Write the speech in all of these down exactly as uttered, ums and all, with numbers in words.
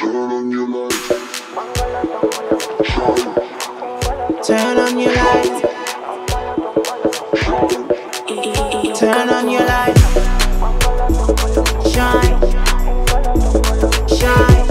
Turn on your light. Turn on your light. Turn on your light. Shine. Shine.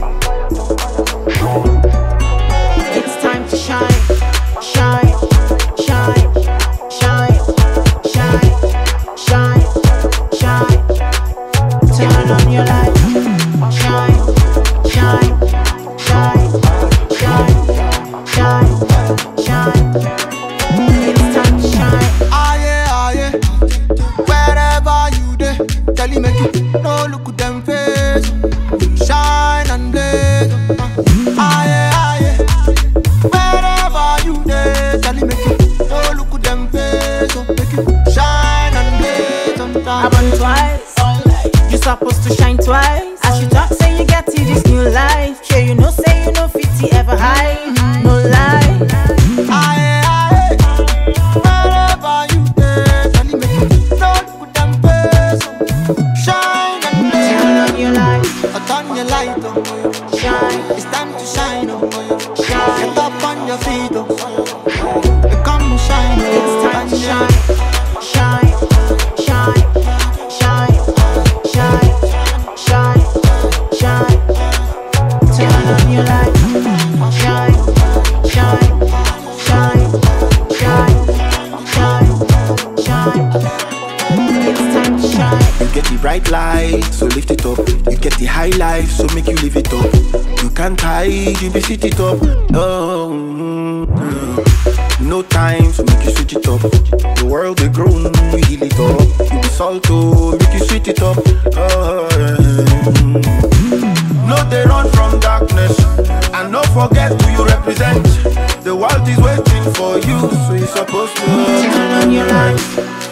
It's time to shine. Shine. Shine. Shine. Shine. Shine. Shine. Turn on your light. Shine. Shine. Shine. Shine. Shine. Shine. It's time to shine. Ah yeah, ah yeah. Wherever you dey, tell you make you no look at them face. Shine and blaze. Ah yeah, ah yeah. Wherever you dey, tell you make you no look at them face. Make you shine and blaze. I burn twice. You supposed to shine twice. As you talk, say you get to this new life. Sure you know, say you know fifty ever high. No lie. Ah yeah, ah yeah. Wherever you dey, tell you make you no look at them face. Shine and blaze. Turn on your light. Turn your light on. Shine. It's time to shine on. Shine. Get up on your feet oh. Come shine oh. It's time to shine. Shine. Shine. Shine. Shine. Shine. Shine. Turn on your light. Shine. Shine. Shine. Shine. Shine. Shine. It's time to shine. You get the bright light, so lift it up. You get the high life, so make you live it up. You can't hide, you be sit it up. Oh, mm-hmm. No time, so make you switch it up. The world they grown, you heal it up. You be salt, oh, make you sweet it up. Oh, yeah. No, they run from darkness, and don't forget who you represent. The world is waiting for you, so you're supposed to turn on your light.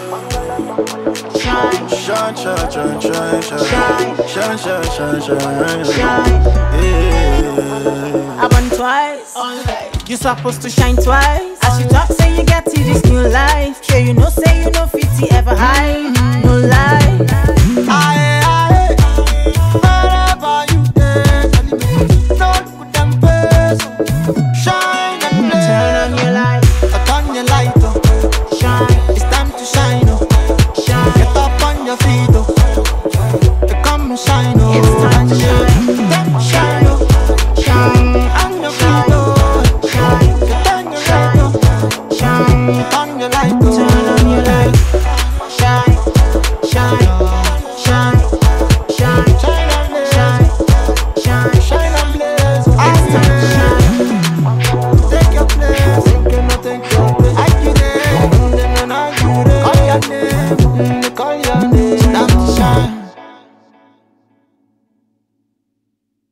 Shine. shine, shine, shine, shine, shine, shine, shine, shine, shine, Shine. yeah. I burn twice. You supposed to shine twice. As you talk, say you get to this new life. Sure you know, say you know fifty ever high. No lie.